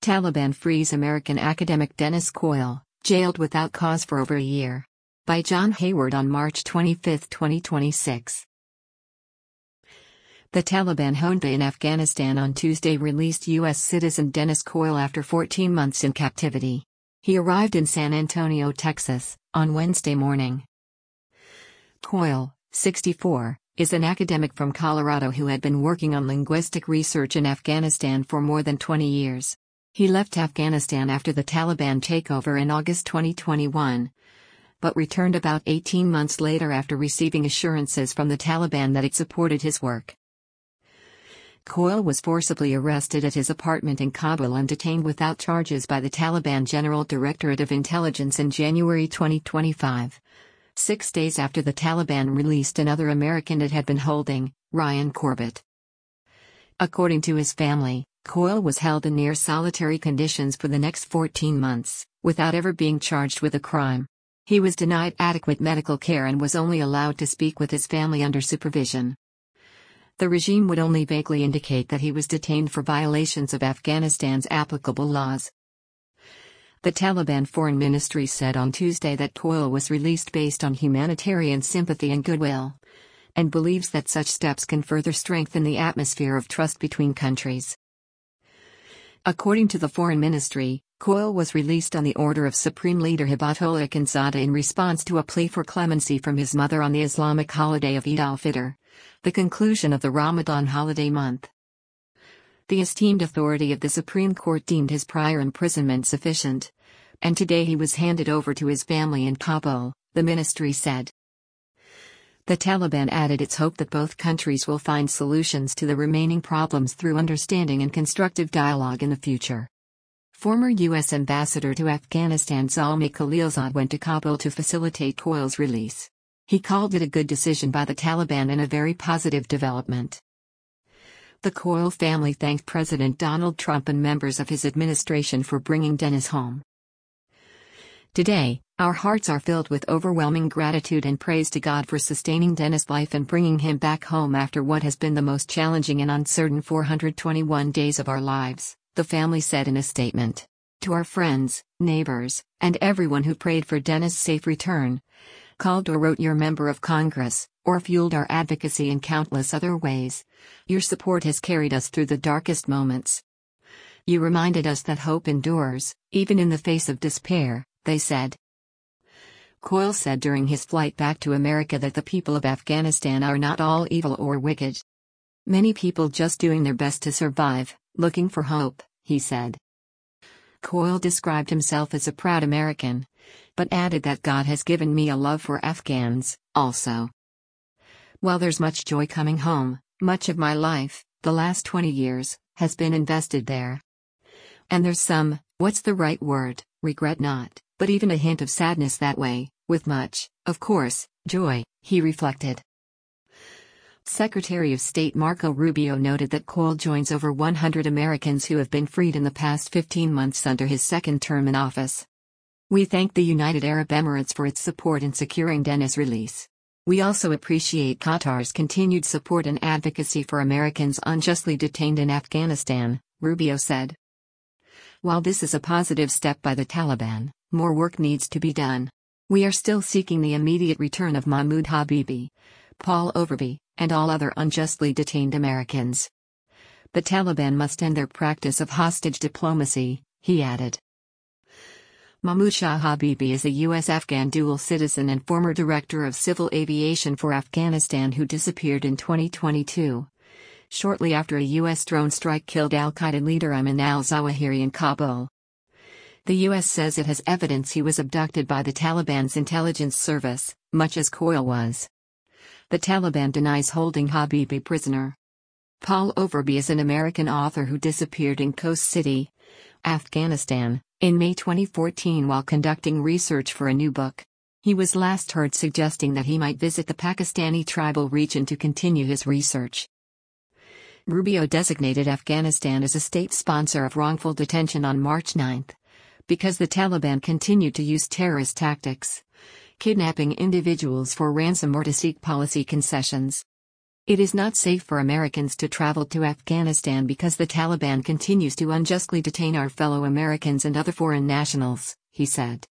Taliban frees American academic Dennis Coyle, jailed without cause for over a year. By John Hayward on March 25, 2026. The Taliban junta in Afghanistan on Tuesday released U.S. citizen Dennis Coyle after 14 months in captivity. He arrived in San Antonio, Texas, on Wednesday morning. Coyle, 64, is an academic from Colorado who had been working on linguistic research in Afghanistan for more than 20 years. He left Afghanistan after the Taliban takeover in August 2021, but returned about 18 months later after receiving assurances from the Taliban that it supported his work. Coyle was forcibly arrested at his apartment in Kabul and detained without charges by the Taliban General Directorate of Intelligence in January 2025, 6 days after the Taliban released another American it had been holding, Ryan Corbett. According to his family, Coyle was held in near solitary conditions for the next 14 months, without ever being charged with a crime. He was denied adequate medical care and was only allowed to speak with his family under supervision. The regime would only vaguely indicate that he was detained for violations of Afghanistan's applicable laws. The Taliban Foreign Ministry said on Tuesday that Coyle was released based on humanitarian sympathy and goodwill, and believes that such steps can further strengthen the atmosphere of trust between countries. According to the Foreign Ministry, Coyle was released on the order of Supreme Leader Hibatullah Akhundzada in response to a plea for clemency from his mother on the Islamic holiday of Eid al-Fitr, the conclusion of the Ramadan holiday month. The esteemed authority of the Supreme Court deemed his prior imprisonment sufficient, and today he was handed over to his family in Kabul, the ministry said. The Taliban added its hope that both countries will find solutions to the remaining problems through understanding and constructive dialogue in the future. Former U.S. Ambassador to Afghanistan Zalmay Khalilzad went to Kabul to facilitate Coyle's release. He called it a good decision by the Taliban and a very positive development. The Coyle family thanked President Donald Trump and members of his administration for bringing Dennis home. Today, our hearts are filled with overwhelming gratitude and praise to God for sustaining Dennis' life and bringing him back home after what has been the most challenging and uncertain 421 days of our lives, the family said in a statement. To our friends, neighbors, and everyone who prayed for Dennis' safe return, called or wrote your member of Congress, or fueled our advocacy in countless other ways, your support has carried us through the darkest moments. You reminded us that hope endures, even in the face of despair, they said. Coyle said during his flight back to America that the people of Afghanistan are not all evil or wicked. Many people just doing their best to survive, looking for hope, he said. Coyle described himself as a proud American, but added that God has given me a love for Afghans, also. While there's much joy coming home, much of my life, the last 20 years, has been invested there. And there's some, what's the right word, regret not, but even a hint of sadness that way, with much, of course, joy, he reflected. Secretary of State Marco Rubio noted that Coyle joins over 100 Americans who have been freed in the past 15 months under his second term in office. We thank the United Arab Emirates for its support in securing Dennis' release. We also appreciate Qatar's continued support and advocacy for Americans unjustly detained in Afghanistan, Rubio said. While this is a positive step by the Taliban, more work needs to be done. We are still seeking the immediate return of Mahmoud Habibi, Paul Overby, and all other unjustly detained Americans. The Taliban must end their practice of hostage diplomacy, he added. Mahmoud Shah Habibi is a U.S.-Afghan dual citizen and former director of civil aviation for Afghanistan who disappeared in 2022, shortly after a U.S. drone strike killed al-Qaeda leader Ayman al-Zawahiri in Kabul. The U.S. says it has evidence he was abducted by the Taliban's intelligence service, much as Coyle was. The Taliban denies holding Habibi prisoner. Paul Overby is an American author who disappeared in Khost City, Afghanistan, in May 2014 while conducting research for a new book. He was last heard suggesting that he might visit the Pakistani tribal region to continue his research. Rubio designated Afghanistan as a state sponsor of wrongful detention on March 9, because the Taliban continued to use terrorist tactics, kidnapping individuals for ransom or to seek policy concessions. It is not safe for Americans to travel to Afghanistan because the Taliban continues to unjustly detain our fellow Americans and other foreign nationals, he said.